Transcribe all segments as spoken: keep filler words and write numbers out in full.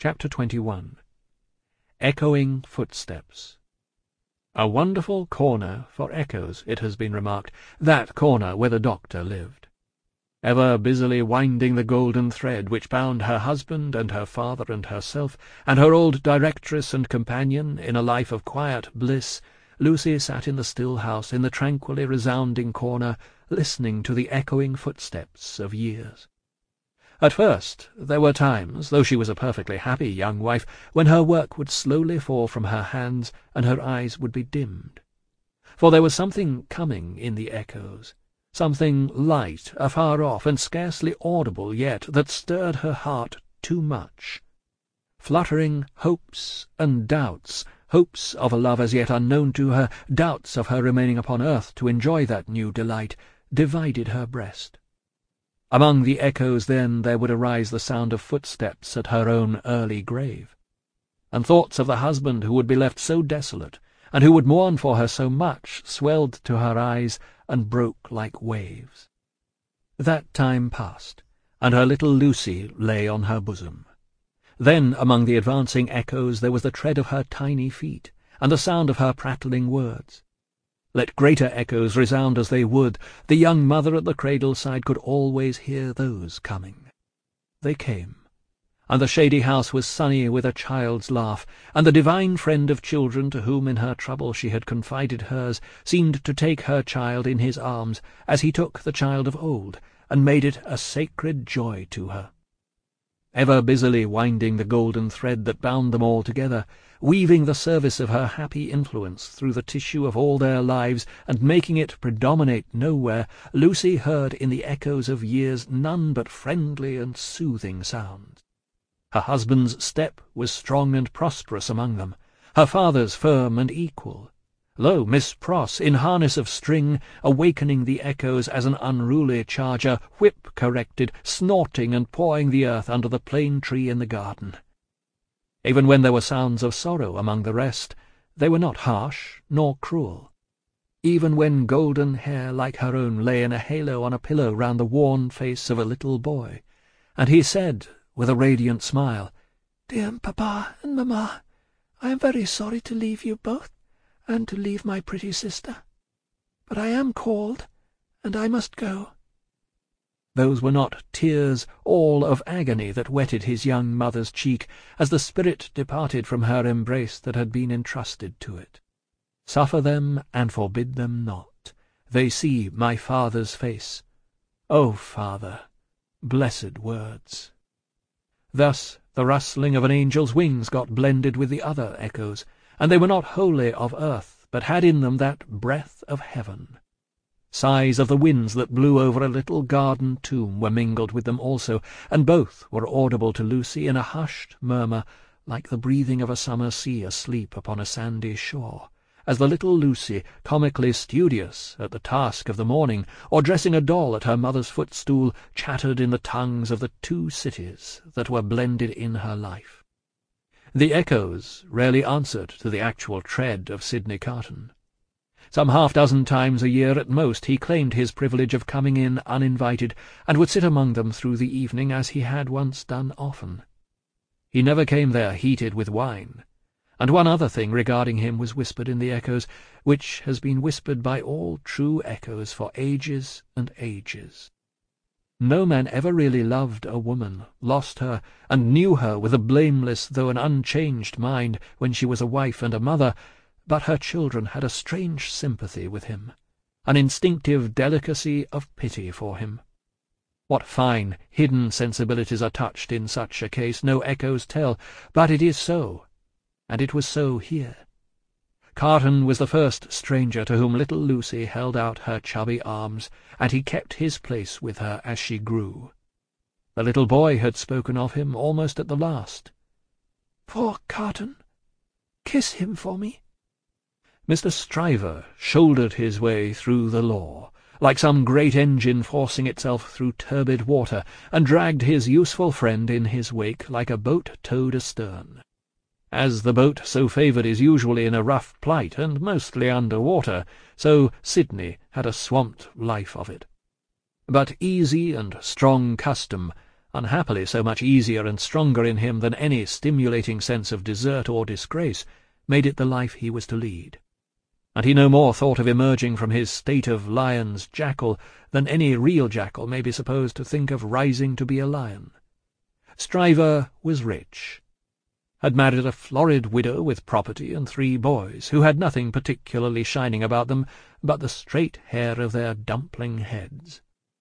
Chapter twenty-one. Echoing Footsteps. A wonderful corner for echoes, it has been remarked, that corner where the doctor lived. Ever busily winding the golden thread which bound her husband and her father and herself, and her old directress and companion, in a life of quiet bliss, Lucy sat in the still house in the tranquilly resounding corner, listening to the echoing footsteps of years. At first there were times, though she was a perfectly happy young wife, when her work would slowly fall from her hands and her eyes would be dimmed. For there was something coming in the echoes, something light, afar off, and scarcely audible yet, that stirred her heart too much. Fluttering hopes and doubts, hopes of a love as yet unknown to her, doubts of her remaining upon earth to enjoy that new delight, divided her breast. Among the echoes then there would arise the sound of footsteps at her own early grave, and thoughts of the husband who would be left so desolate, and who would mourn for her so much, swelled to her eyes and broke like waves. That time passed, and her little Lucy lay on her bosom. Then among the advancing echoes there was the tread of her tiny feet, and the sound of her prattling words. Let greater echoes resound as they would, the young mother at the cradle-side could always hear those coming. They came, and the shady house was sunny with a child's laugh, and the divine friend of children to whom in her trouble she had confided hers seemed to take her child in his arms as he took the child of old, and made it a sacred joy to her. Ever busily winding the golden thread that bound them all together, weaving the service of her happy influence through the tissue of all their lives, and making it predominate nowhere, Lucy heard in the echoes of years none but friendly and soothing sounds. Her husband's step was strong and prosperous among them, her father's firm and equal. Lo, Miss Pross, in harness of string, awakening the echoes as an unruly charger, whip-corrected, snorting and pawing the earth under the plane tree in the garden. Even when there were sounds of sorrow among the rest, they were not harsh nor cruel. Even when golden hair like her own lay in a halo on a pillow round the worn face of a little boy, and he said, with a radiant smile, "Dear Papa and Mamma, I am very sorry to leave you both, and to leave my pretty sister. But I am called, and I must go." Those were not tears all of agony that wetted his young mother's cheek as the spirit departed from her embrace that had been entrusted to it. Suffer them and forbid them not. They see my Father's face. O Father, blessed words! Thus the rustling of an angel's wings got blended with the other echoes, and they were not wholly of earth, but had in them that breath of heaven. Sighs of the winds that blew over a little garden tomb were mingled with them also, and both were audible to Lucy in a hushed murmur, like the breathing of a summer sea asleep upon a sandy shore, as the little Lucy, comically studious at the task of the morning, or dressing a doll at her mother's footstool, chattered in the tongues of the two cities that were blended in her life. The echoes rarely answered to the actual tread of Sidney Carton. Some half-dozen times a year at most he claimed his privilege of coming in uninvited, and would sit among them through the evening as he had once done often. He never came there heated with wine, and one other thing regarding him was whispered in the echoes, which has been whispered by all true echoes for ages and ages. No man ever really loved a woman, lost her, and knew her with a blameless though an unchanged mind when she was a wife and a mother, but her children had a strange sympathy with him, an instinctive delicacy of pity for him. What fine, hidden sensibilities are touched in such a case no echoes tell, but it is so, and it was so here. Carton was the first stranger to whom little Lucy held out her chubby arms, and he kept his place with her as she grew. The little boy had spoken of him almost at the last. "Poor Carton! Kiss him for me." Mister Stryver shouldered his way through the law, like some great engine forcing itself through turbid water, and dragged his useful friend in his wake like a boat towed astern. As the boat so favoured is usually in a rough plight and mostly under water, so Sidney had a swamped life of it. But easy and strong custom, unhappily so much easier and stronger in him than any stimulating sense of desert or disgrace, made it the life he was to lead. And he no more thought of emerging from his state of lion's jackal than any real jackal may be supposed to think of rising to be a lion. Stryver was rich, had married a florid widow with property and three boys, who had nothing particularly shining about them but the straight hair of their dumpling heads.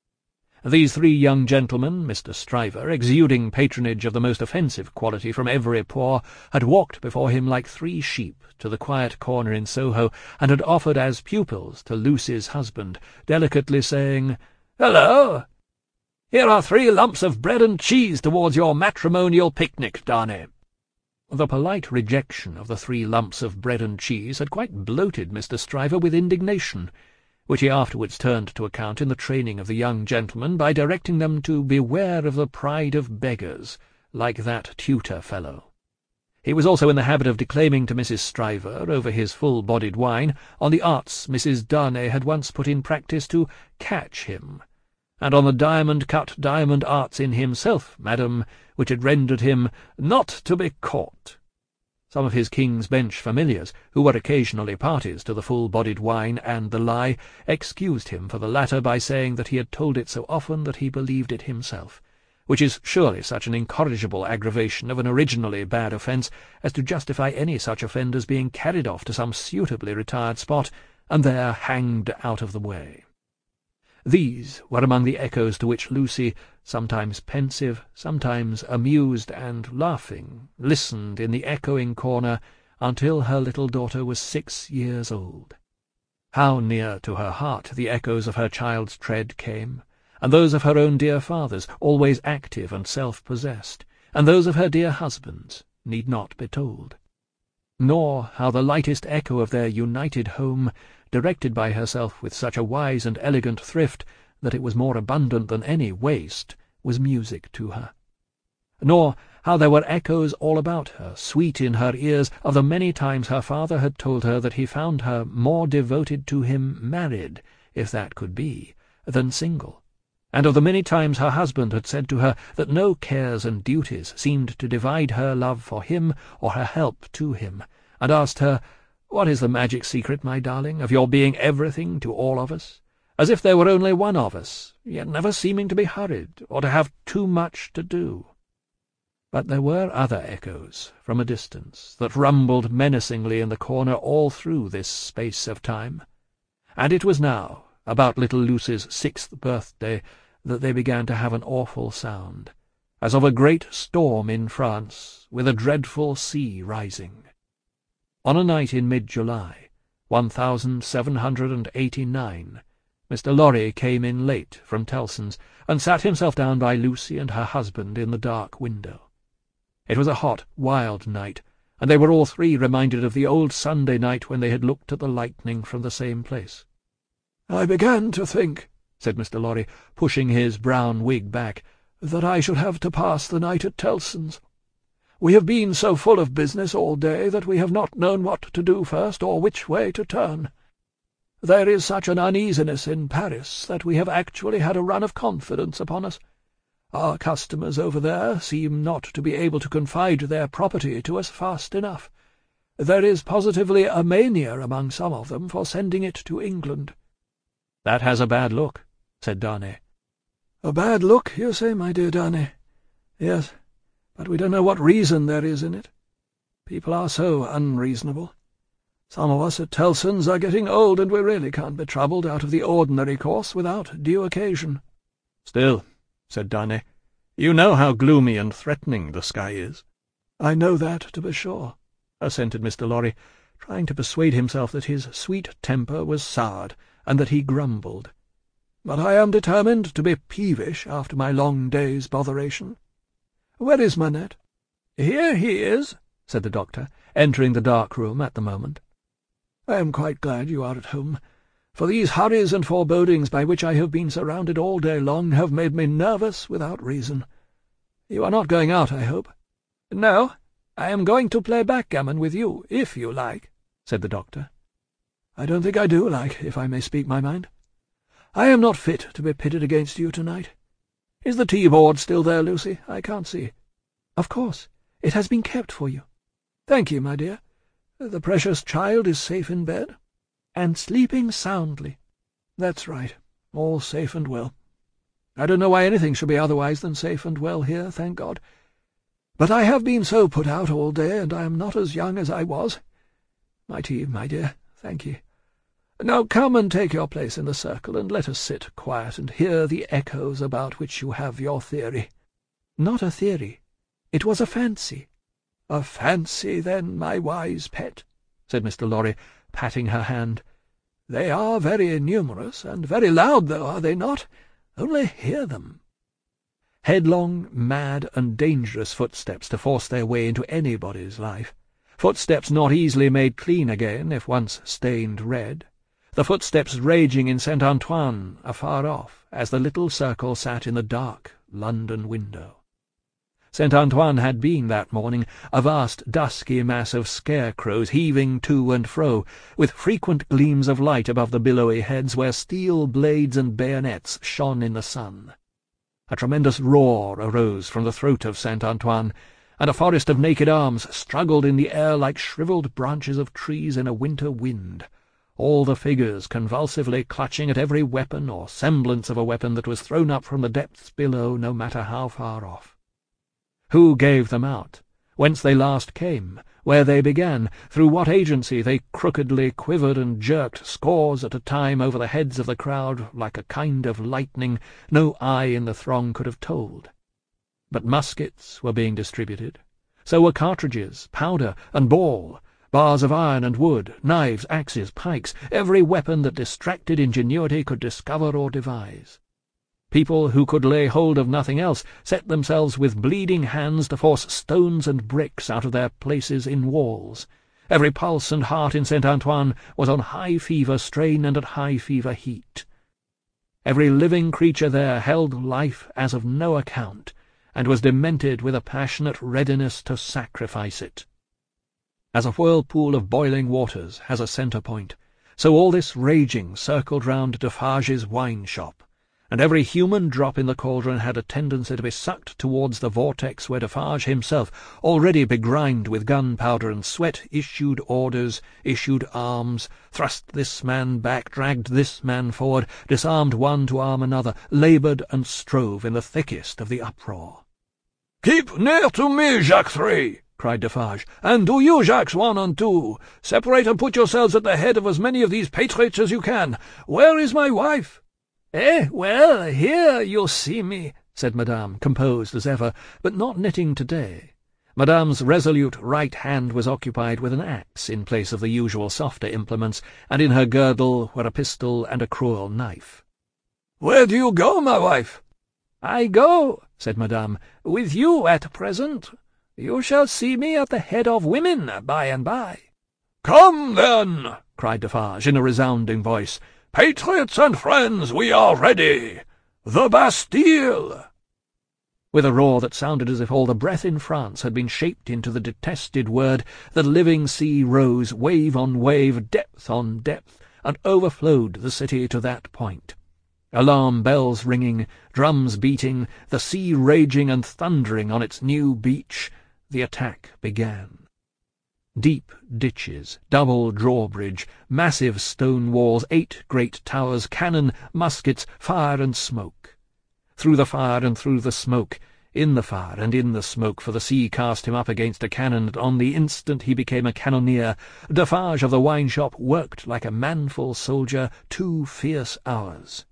These three young gentlemen, Mister Stryver, exuding patronage of the most offensive quality from every pore, had walked before him like three sheep to the quiet corner in Soho, and had offered as pupils to Lucy's husband, delicately saying, "Hello! Here are three lumps of bread and cheese towards your matrimonial picnic, Darnay." The polite rejection of the three lumps of bread and cheese had quite bloated Mister Stryver with indignation, which he afterwards turned to account in the training of the young gentlemen by directing them to beware of the pride of beggars, like that tutor fellow. He was also in the habit of declaiming to Missus Stryver, over his full-bodied wine, on the arts Missus Darnay had once put in practice to catch him, and on the diamond-cut diamond arts in himself, madam, which had rendered him not to be caught. Some of his King's Bench familiars, who were occasionally parties to the full-bodied wine and the lie, excused him for the latter by saying that he had told it so often that he believed it himself, which is surely such an incorrigible aggravation of an originally bad offence as to justify any such offenders being carried off to some suitably retired spot, and there hanged out of the way. These were among the echoes to which Lucy, sometimes pensive, sometimes amused and laughing, listened in the echoing corner until her little daughter was six years old. How near to her heart the echoes of her child's tread came, and those of her own dear father's, always active and self-possessed, and those of her dear husband's, need not be told. Nor how the lightest echo of their united home, directed by herself with such a wise and elegant thrift that it was more abundant than any waste, was music to her. Nor how there were echoes all about her, sweet in her ears, of the many times her father had told her that he found her more devoted to him married, if that could be, than single, and of the many times her husband had said to her that no cares and duties seemed to divide her love for him or her help to him, and asked her, "What is the magic secret, my darling, of your being everything to all of us, as if there were only one of us, yet never seeming to be hurried, or to have too much to do?" But there were other echoes, from a distance, that rumbled menacingly in the corner all through this space of time, and it was now, about little Lucy's sixth birthday, that they began to have an awful sound, as of a great storm in France, with a dreadful sea rising. On a night in mid-July, one thousand seven hundred and eighty-nine, Mister Lorry came in late from Tellson's, and sat himself down by Lucy and her husband in the dark window. It was a hot, wild night, and they were all three reminded of the old Sunday night when they had looked at the lightning from the same place. "I began to think," said Mister Lorry, pushing his brown wig back, "that I should have to pass the night at Tellson's. We have been so full of business all day that we have not known what to do first or which way to turn. There is such an uneasiness in Paris that we have actually had a run of confidence upon us. Our customers over there seem not to be able to confide their property to us fast enough. There is positively a mania among some of them for sending it to England." "That has a bad look," said Darnay. "A bad look, you say, my dear Darnay? Yes, but we don't know what reason there is in it. People are so unreasonable. Some of us at Tellson's are getting old, and we really can't be troubled out of the ordinary course without due occasion." "Still," said Darnay, "you know how gloomy and threatening the sky is." "I know that, to be sure," assented Mister Lorry, trying to persuade himself that his sweet temper was soured, and that he grumbled. "But I am determined to be peevish after my long day's botheration. Where is Manette?" "Here he is," said the doctor, entering the dark room at the moment. "I am quite glad you are at home, for these hurries and forebodings by which I have been surrounded all day long have made me nervous without reason. You are not going out, I hope?" "No, I am going to play backgammon with you, if you like," said the doctor. "I don't think I do like, if I may speak my mind. I am not fit to be pitted against you tonight. Is the tea-board still there, Lucy? I can't see. Of course. It has been kept for you. Thank you, my dear. The precious child is safe in bed? And sleeping soundly. That's right. All safe and well. I don't know why anything should be otherwise than safe and well here, thank God. But I have been so put out all day, and I am not as young as I was. My tea, my dear, thank ye. Now come and take your place in the circle, and let us sit quiet and hear the echoes about which you have your theory. Not a theory. It was a fancy. A fancy, then, my wise pet, said Mister Lorry, patting her hand. They are very numerous, and very loud, though, are they not? Only hear them. Headlong, mad, and dangerous footsteps to force their way into anybody's life. Footsteps not easily made clean again, if once stained red. The footsteps raging in Saint Antoine, afar off, as the little circle sat in the dark London window. Saint Antoine had been, that morning, a vast dusky mass of scarecrows heaving to and fro, with frequent gleams of light above the billowy heads where steel blades and bayonets shone in the sun. A tremendous roar arose from the throat of Saint Antoine, and a forest of naked arms struggled in the air like shriveled branches of trees in a winter wind, all the figures convulsively clutching at every weapon or semblance of a weapon that was thrown up from the depths below, no matter how far off. Who gave them out? Whence they last came? Where they began? Through what agency they crookedly quivered and jerked scores at a time over the heads of the crowd like a kind of lightning no eye in the throng could have told. But muskets were being distributed. So were cartridges, powder, and ball, bars of iron and wood, knives, axes, pikes, every weapon that distracted ingenuity could discover or devise. People who could lay hold of nothing else set themselves with bleeding hands to force stones and bricks out of their places in walls. Every pulse and heart in Saint Antoine was on high fever strain and at high fever heat. Every living creature there held life as of no account, and was demented with a passionate readiness to sacrifice it. As a whirlpool of boiling waters has a centre point, so all this raging circled round Defarge's wine-shop, and every human drop in the cauldron had a tendency to be sucked towards the vortex where Defarge himself, already begrimed with gunpowder and sweat, issued orders, issued arms, thrust this man back, dragged this man forward, disarmed one to arm another, laboured and strove in the thickest of the uproar. "Keep near to me, Jacques Three!" cried Defarge, "and do you, Jacques One and Two. Separate and put yourselves at the head of as many of these patriots as you can. Where is my wife?" "Eh, well, here you see me," said Madame, composed as ever, but not knitting today. Madame's resolute right hand was occupied with an axe in place of the usual softer implements, and in her girdle were a pistol and a cruel knife. "Where do you go, my wife?" "I go," said Madame, "with you at present. You shall see me at the head of women by and by." "Come, then," cried Defarge in a resounding voice. "Patriots and friends, we are ready. The Bastille!" With a roar that sounded as if all the breath in France had been shaped into the detested word, the living sea rose, wave on wave, depth on depth, and overflowed the city to that point. Alarm bells ringing, drums beating, the sea raging and thundering on its new beach, the attack began. Deep ditches, double drawbridge, massive stone walls, eight great towers, cannon, muskets, fire and smoke. Through the fire and through the smoke, in the fire and in the smoke, for the sea cast him up against a cannon, and on the instant he became a cannoneer, Defarge of the wine-shop worked like a manful soldier two fierce hours.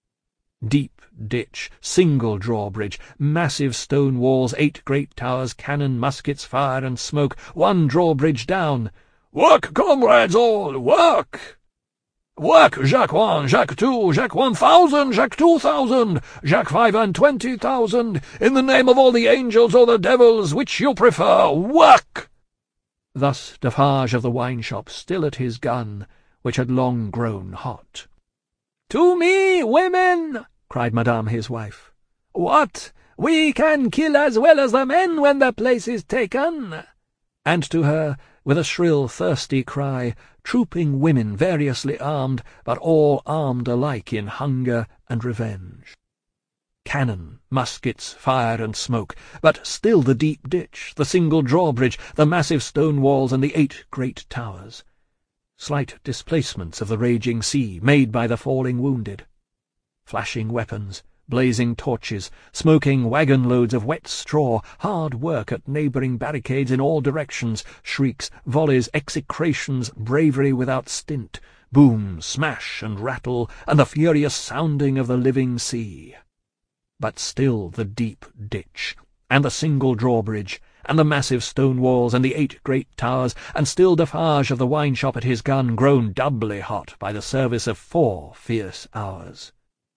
Deep ditch, single drawbridge, massive stone walls, eight great towers, cannon, muskets, fire and smoke, one drawbridge down. "Work, comrades all, work! Work, Jacques One, Jacques Two, Jacques One thousand, Jacques Two thousand, Jacques Five and twenty thousand, in the name of all the angels or the devils, which you prefer, work!" Thus Defarge of the wine-shop, still at his gun, which had long grown hot. "To me, women!" cried Madame his wife. "What? We can kill as well as the men when the place is taken." And to her, with a shrill, thirsty cry, trooping women variously armed, but all armed alike in hunger and revenge. Cannon, muskets, fire and smoke, but still the deep ditch, the single drawbridge, the massive stone walls, and the eight great towers. Slight displacements of the raging sea, made by the falling wounded. Flashing weapons, blazing torches, smoking waggon-loads of wet straw, hard work at neighbouring barricades in all directions, shrieks, volleys, execrations, bravery without stint, boom, smash and rattle, and the furious sounding of the living sea. But still the deep ditch, and the single drawbridge, and the massive stone walls, and the eight great towers, and still Defarge of the wine-shop at his gun, grown doubly hot by the service of four fierce hours.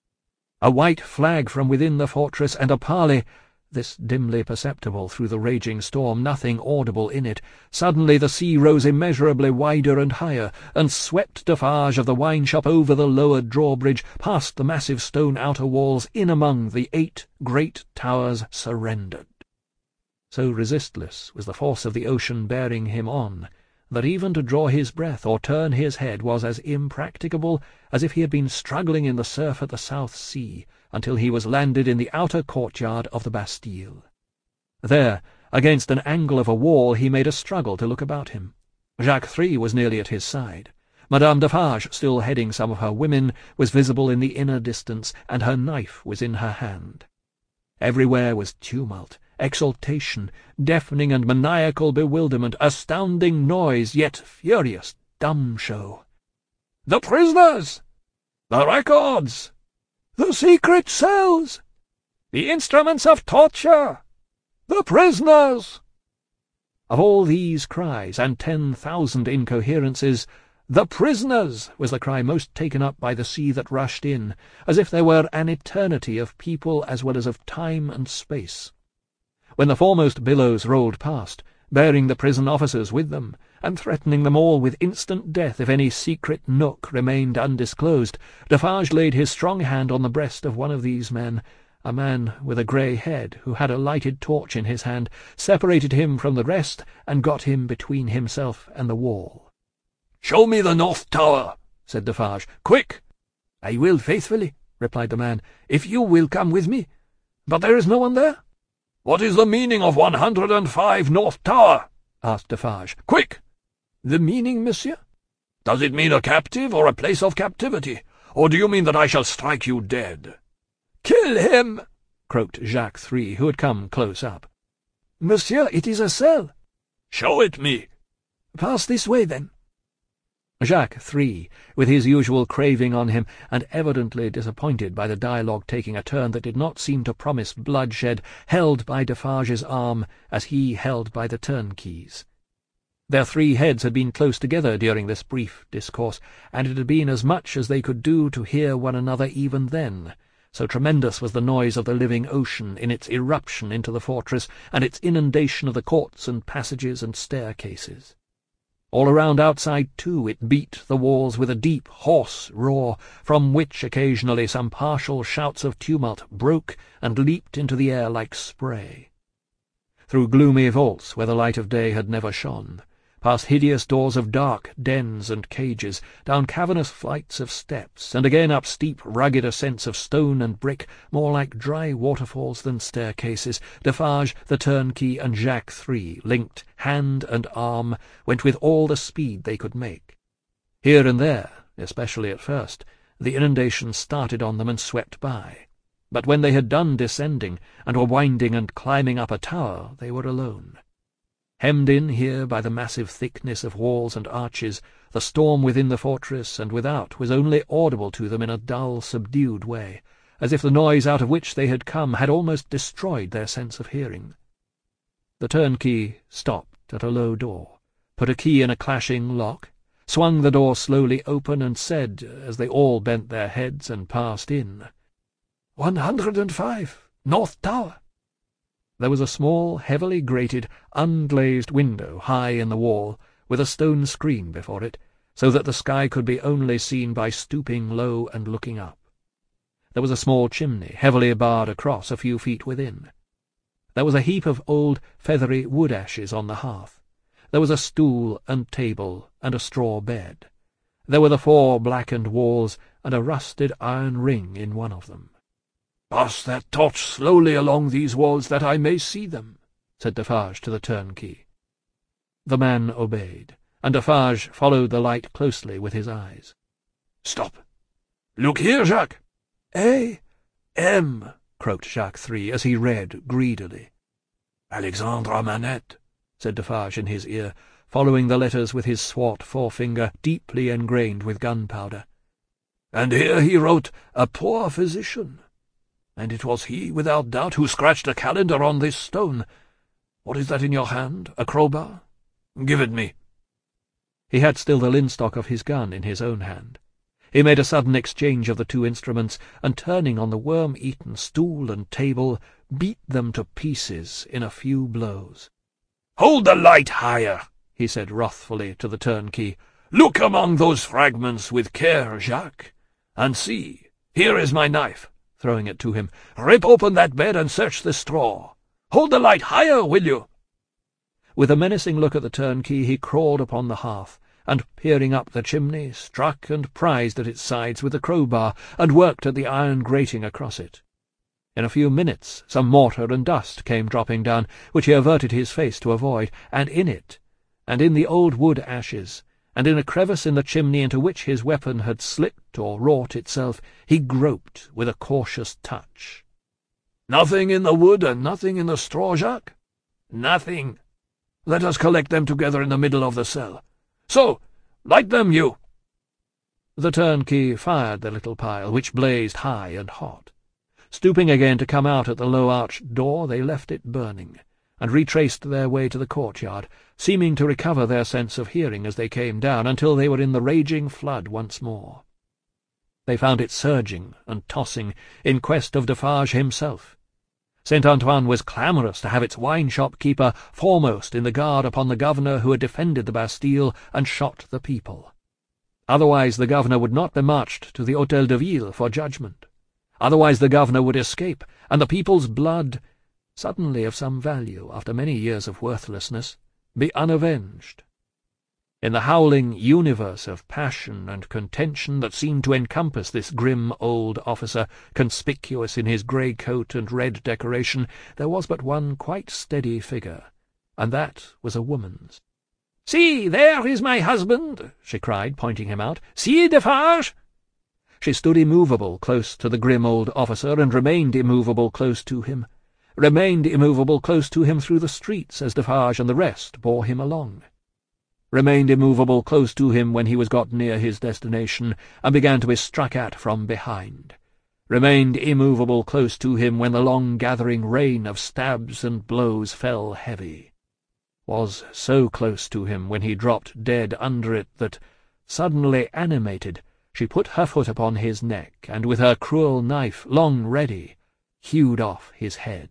A white flag from within the fortress, and a parley, this dimly perceptible through the raging storm, nothing audible in it. Suddenly the sea rose immeasurably wider and higher, and swept Defarge of the wine-shop over the lowered drawbridge, past the massive stone outer walls, in among the eight great towers surrendered. So resistless was the force of the ocean bearing him on, that even to draw his breath or turn his head was as impracticable as if he had been struggling in the surf at the South Sea, until he was landed in the outer courtyard of the Bastille. There, against an angle of a wall, he made a struggle to look about him. Jacques Three was nearly at his side. Madame Defarge, still heading some of her women, was visible in the inner distance, and her knife was in her hand. Everywhere was tumult, exultation, deafening and maniacal bewilderment, astounding noise, yet furious dumb show. "The prisoners! The records! The secret cells! The instruments of torture! The prisoners!" Of all these cries, and ten thousand incoherences, "The prisoners!" was the cry most taken up by the sea that rushed in, as if there were an eternity of people as well as of time and space. When the foremost billows rolled past, bearing the prison officers with them, and threatening them all with instant death if any secret nook remained undisclosed, Defarge laid his strong hand on the breast of one of these men, a man with a grey head, who had a lighted torch in his hand, separated him from the rest, and got him between himself and the wall. "Show me the North Tower," said Defarge. "Quick!" "I will faithfully," replied the man, "if you will come with me. But there is no one there?" "What is the meaning of one hundred and five North Tower?" asked Defarge. "Quick!" "The meaning, monsieur?" "Does it mean a captive or a place of captivity? Or do you mean that I shall strike you dead?" "Kill him!" croaked Jacques Three, who had come close up. "Monsieur, it is a cell." "Show it me." "Pass this way, then." Jacques Three, with his usual craving on him, and evidently disappointed by the dialogue taking a turn that did not seem to promise bloodshed, held by Defarge's arm as he held by the turnkeys. Their three heads had been close together during this brief discourse, and it had been as much as they could do to hear one another even then, so tremendous was the noise of the living ocean in its irruption into the fortress, and its inundation of the courts and passages and staircases. All around outside, too, it beat the walls with a deep, hoarse roar, from which occasionally some partial shouts of tumult broke and leaped into the air like spray. Through gloomy vaults where the light of day had never shone, past hideous doors of dark dens and cages, down cavernous flights of steps, and again up steep, rugged ascents of stone and brick, more like dry waterfalls than staircases, Defarge, the turnkey, and Jacques Three, linked hand and arm, went with all the speed they could make. Here and there, especially at first, the inundation started on them and swept by. But when they had done descending, and were winding and climbing up a tower, they were alone. Hemmed in here by the massive thickness of walls and arches, the storm within the fortress and without was only audible to them in a dull, subdued way, as if the noise out of which they had come had almost destroyed their sense of hearing. The turnkey stopped at a low door, put a key in a clashing lock, swung the door slowly open, and said, as they all bent their heads and passed in, "One hundred and five, North Tower." There was a small, heavily grated, unglazed window high in the wall, with a stone screen before it, so that the sky could be only seen by stooping low and looking up. There was a small chimney, heavily barred across, a few feet within. There was a heap of old, feathery wood-ashes on the hearth. There was a stool and table and a straw bed. There were the four blackened walls and a rusted iron ring in one of them. "Pass that torch slowly along these walls that I may see them," said Defarge to the turnkey. The man obeyed, and Defarge followed the light closely with his eyes. "Stop! Look here, Jacques!" "A. M.," croaked Jacques Three, as he read greedily. "Alexandre Manette," said Defarge in his ear, following the letters with his swart forefinger, deeply engrained with gunpowder. "And here he wrote a poor physician. And it was he, without doubt, who scratched a calendar on this stone. What is that in your hand? A crowbar? Give it me." He had still the linstock of his gun in his own hand. He made a sudden exchange of the two instruments, and turning on the worm-eaten stool and table, beat them to pieces in a few blows. "Hold the light higher," he said wrathfully to the turnkey. "Look among those fragments with care, Jacques, and see, here is my knife," throwing it to him. "Rip open that bed and search the straw. Hold the light higher, will you?" With a menacing look at the turnkey, he crawled upon the hearth, and, peering up the chimney, struck and prized at its sides with the crowbar, and worked at the iron grating across it. In a few minutes some mortar and dust came dropping down, which he averted his face to avoid, and in it, and in the old wood ashes, and in a crevice in the chimney into which his weapon had slipped or wrought itself, he groped with a cautious touch. "Nothing in the wood and nothing in the straw, Jacques?" "Nothing." "Let us collect them together in the middle of the cell. So, light them, you!" The turnkey fired the little pile, which blazed high and hot. Stooping again to come out at the low-arched door, they left it burning, and retraced their way to the courtyard, seeming to recover their sense of hearing as they came down, until they were in the raging flood once more. They found it surging and tossing, in quest of Defarge himself. Saint Antoine was clamorous to have its wine-shop keeper foremost in the guard upon the governor who had defended the Bastille and shot the people. Otherwise the governor would not be marched to the Hôtel de Ville for judgment. Otherwise the governor would escape, and the people's blood, suddenly of some value after many years of worthlessness, be unavenged. In the howling universe of passion and contention that seemed to encompass this grim old officer, conspicuous in his grey coat and red decoration, there was but one quite steady figure, and that was a woman's. "See, there is my husband," she cried, pointing him out. "See, Defarge!" She stood immovable close to the grim old officer, and remained immovable close to him, remained immovable close to him through the streets as Defarge and the rest bore him along, remained immovable close to him when he was got near his destination and began to be struck at from behind, remained immovable close to him when the long-gathering rain of stabs and blows fell heavy, was so close to him when he dropped dead under it that, suddenly animated, she put her foot upon his neck, and with her cruel knife, long ready, hewed off his head.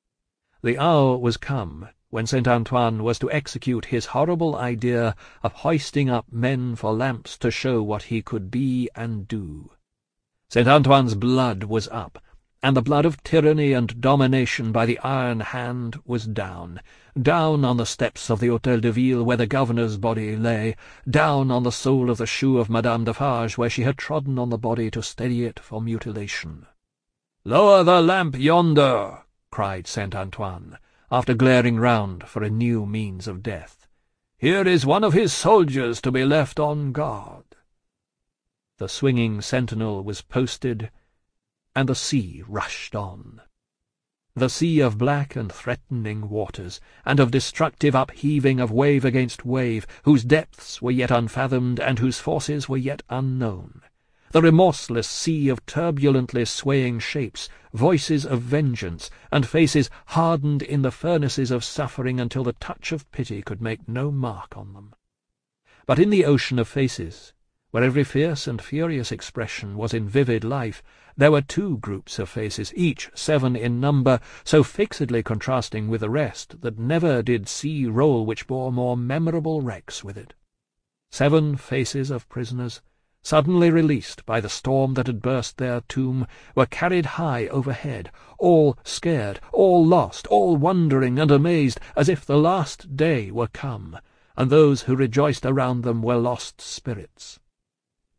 The hour was come when Saint Antoine was to execute his horrible idea of hoisting up men for lamps to show what he could be and do. Saint Antoine's blood was up, and the blood of tyranny and domination by the iron hand was down, down on the steps of the Hôtel de Ville where the governor's body lay, down on the sole of the shoe of Madame Defarge where she had trodden on the body to steady it for mutilation. "Lower the lamp yonder!" cried Saint Antoine, after glaring round for a new means of death. "Here is one of his soldiers to be left on guard." The swinging sentinel was posted, and the sea rushed on. The sea of black and threatening waters, and of destructive upheaving of wave against wave, whose depths were yet unfathomed and whose forces were yet unknown. The remorseless sea of turbulently swaying shapes, voices of vengeance, and faces hardened in the furnaces of suffering until the touch of pity could make no mark on them. But in the ocean of faces, where every fierce and furious expression was in vivid life, there were two groups of faces, each seven in number, so fixedly contrasting with the rest that never did sea roll which bore more memorable wrecks with it. Seven faces of prisoners, suddenly released by the storm that had burst their tomb, were carried high overhead, all scared, all lost, all wondering and amazed, as if the last day were come, and those who rejoiced around them were lost spirits.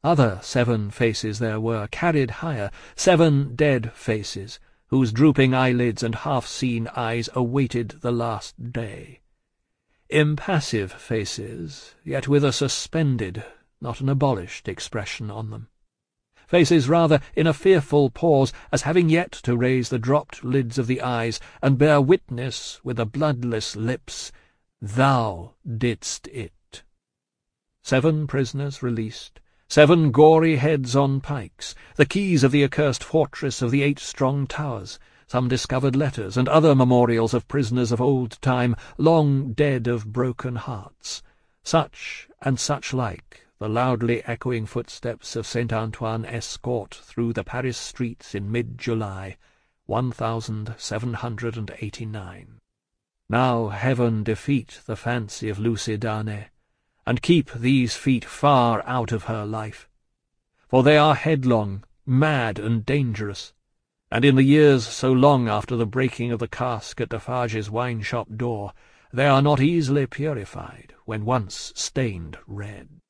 Other seven faces there were, carried higher, seven dead faces, whose drooping eyelids and half-seen eyes awaited the last day. Impassive faces, yet with a suspended, not an abolished expression on them. Faces rather in a fearful pause, as having yet to raise the dropped lids of the eyes, and bear witness with the bloodless lips, "Thou didst it." Seven prisoners released, seven gory heads on pikes, the keys of the accursed fortress of the eight strong towers, some discovered letters, and other memorials of prisoners of old time, long dead of broken hearts. Such and such like the loudly echoing footsteps of Saint Antoine escort through the Paris streets in mid-July, one thousand seven hundred and eighty-nine. Now heaven defeat the fancy of Lucy Darnay, and keep these feet far out of her life, for they are headlong, mad, and dangerous, and in the years so long after the breaking of the cask at Defarge's wine-shop door, they are not easily purified when once stained red.